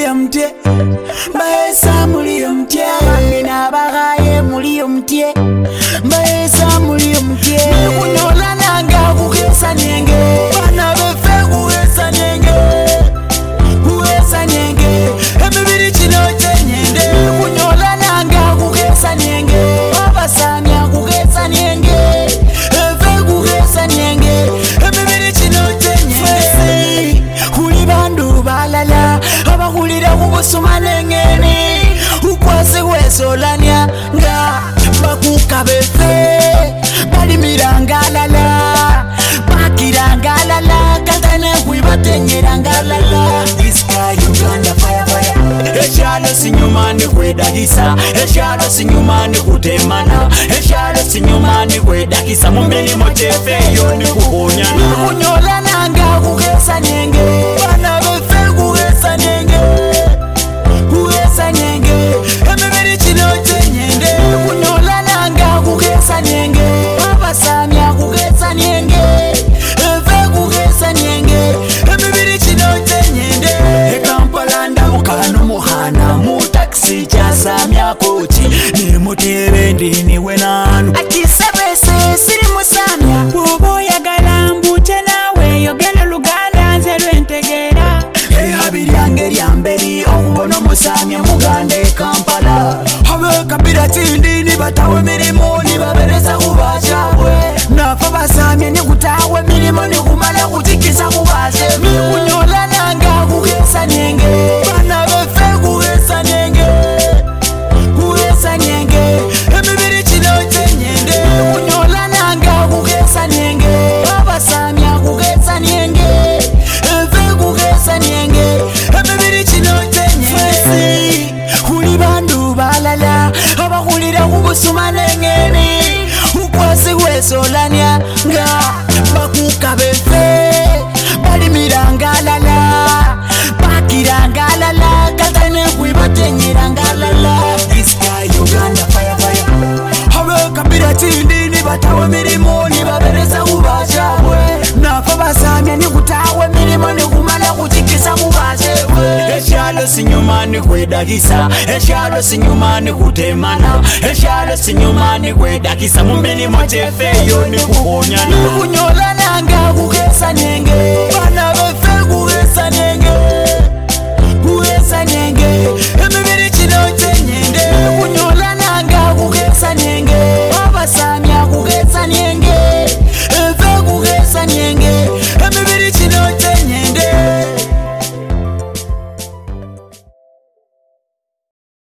mtie Baesa muri mtie Mina bagaye muri mtie Baesa muri mtie Kunyola nanga kugesa nyenge Bana befe kugesa nyenge Kugesa nyenge Emibiri chino chenyende Kunyola nanga kugesa nyenge Baba samya kugesa nyenge Efe kugesa nyenge Emibiri chino chenyende Kuli bandu balala Abakulira kubusumane ngeni Ukwase wesolanya nga Bakuka befe Bali mirangalala Bakirangalala Katane kuibatenyerangalala Iska Uganda fire fire Eshalo sinyumani kwedagisa Eshalo sinyumani kutemana Eshalo sinyumani kwedagisa Mumbeni mochefe yoni kuhonyana Kunyola nanga kugesa nyenge Bana befe kugesa nyenge Kugesa nyenge Emibiri chino chenyende Kunyola nanga kugesa nyenge Baba samya kugesa nyenge Efe kugesa nyenge Emibiri chino chenyende Ekampalanda mukano muhana Mutaxi cha samya kochi Ni mutebe ndini wenanu Akisebese siri musamya Bobo ya galambu tenawe Yogelo luganda nzelu entegera Habiri angeri amberi Ongono musamya mugande Kampala Hawe kabira tindini batawe mirimo Nibabereza kubashabwe Nafa basamya nikutawe mirimo Nikumala kutikisa kubashe Kunyola nanga kugesa nyenge Bana befe kugesa nyenge Kugesa nyenge Emibiri chino chenyende Kunyola nanga kugesa nyenge Baba samya kugesa nyenge Efe kugesa nyenge Emibiri chino chenyende Kuli bandu balala Abakulira kubusumane ngeni Ukwase wesolanya nga Bakuka befe Bali mirangalala Bakirangalala Katane kuibatenyerangalala Iska Uganda fire fire Hawe kabira tindini batawe mirimo Nibabereza kubashabwe Nafa basamya nikutawe mirimo Nikumala kutikisa kubashabwe Eshalo sinyumani kwedagisa Eshalo sinyumani kutemana Eshalo sinyumani kwedagisa Mumbeni mochefe yoni kuhonyana Kunyola nanga kugesa nyenge Bana befe